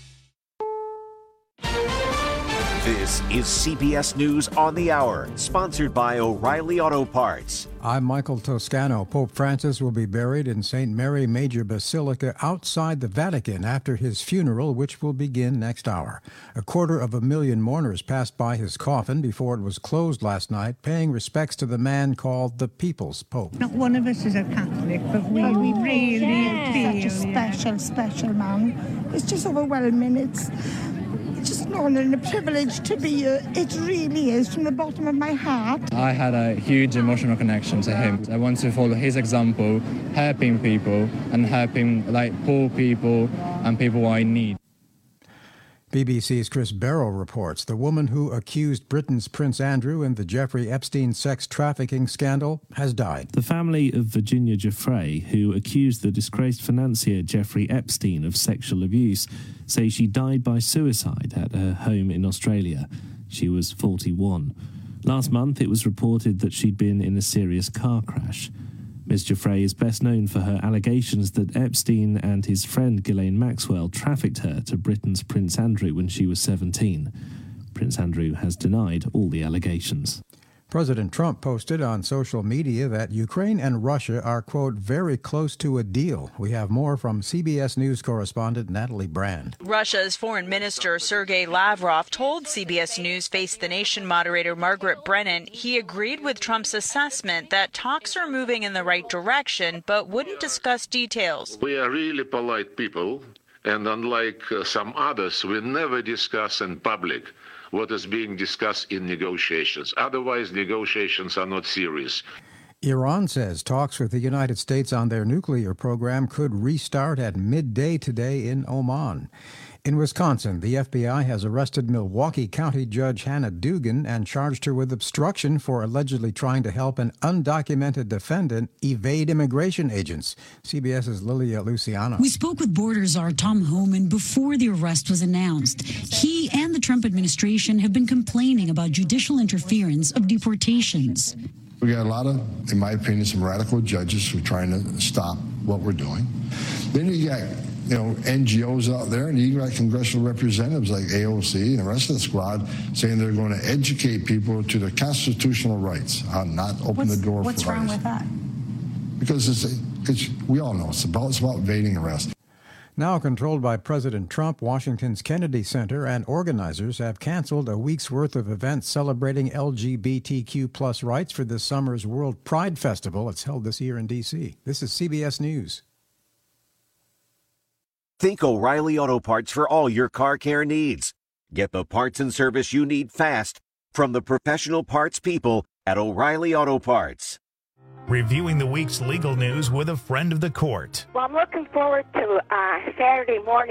This is CBS News on the Hour, sponsored by O'Reilly Auto Parts. I'm Michael Toscano. Pope Francis will be buried in St. Mary Major Basilica outside the Vatican after his funeral, which will begin next hour. 250,000 mourners passed by his coffin before it was closed last night, paying respects to the man called the People's Pope. Not one of us is a Catholic, but we really feel such a special man. It's just overwhelming. It's just an honor and a privilege to be here. It really is, from the bottom of my heart. I had a huge emotional connection to him. I want to follow his example, helping people and helping poor people and people I need. BBC's Chris Barrow reports the woman who accused Britain's Prince Andrew in the Jeffrey Epstein sex trafficking scandal has died. The family of Virginia Giuffre, who accused the disgraced financier Jeffrey Epstein of sexual abuse, say she died by suicide at her home in Australia. She was 41. Last month, it was reported that she'd been in a serious car crash. Ms. Giuffre is best known for her allegations that Epstein and his friend Ghislaine Maxwell trafficked her to Britain's Prince Andrew when she was 17. Prince Andrew has denied all the allegations. President Trump posted on social media that Ukraine and Russia are, quote, very close to a deal. We have more from CBS News correspondent Natalie Brand. Russia's Foreign Minister Sergei Lavrov told CBS News Face the Nation moderator Margaret Brennan he agreed with Trump's assessment that talks are moving in the right direction, but wouldn't discuss details. We are really polite people, and unlike some others, we never discuss in public what is being discussed in negotiations. Otherwise, negotiations are not serious. Iran says talks with the United States on their nuclear program could restart at midday today in Oman. In Wisconsin, the FBI has arrested Milwaukee County Judge Hannah Dugan and charged her with obstruction for allegedly trying to help an undocumented defendant evade immigration agents. CBS's Lilia Luciano. We spoke with Border Czar Tom Homan before the arrest was announced. He and the Trump administration have been complaining about judicial interference of deportations. We got a lot of, in my opinion, some radical judges who are trying to stop what we're doing. Then you got NGOs out there, and you got congressional representatives like AOC and the rest of the squad saying they're going to educate people to their constitutional rights, not open the door for What's wrong with that? Because we all know it's about evading arrest. Now controlled by President Trump, Washington's Kennedy Center and organizers have canceled a week's worth of events celebrating LGBTQ plus rights for this summer's World Pride Festival. It's held this year in D.C. This is CBS News. Think O'Reilly Auto Parts for all your car care needs. Get the parts and service you need fast from the professional parts people at O'Reilly Auto Parts. Reviewing the week's legal news with a friend of the court. Well, I'm looking forward to Saturday morning